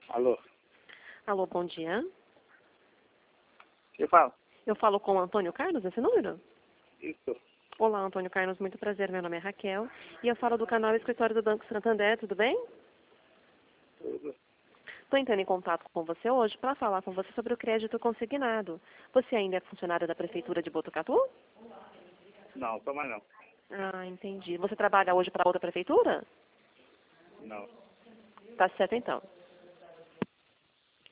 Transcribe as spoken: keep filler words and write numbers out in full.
Alô? Alô, bom dia. Eu falo. Eu falo com o Antônio Carlos, esse número? Isso. Olá, Antônio Carlos, muito prazer. Meu nome é Raquel e eu falo do canal Escritório do Banco Santander, tudo bem? Tudo. Estou entrando em contato com você hoje para falar com você sobre o crédito consignado. Você ainda é funcionário da Prefeitura de Botucatu? Não, toma não. Ah, entendi. Você trabalha hoje para outra prefeitura? Não. Tá certo, então.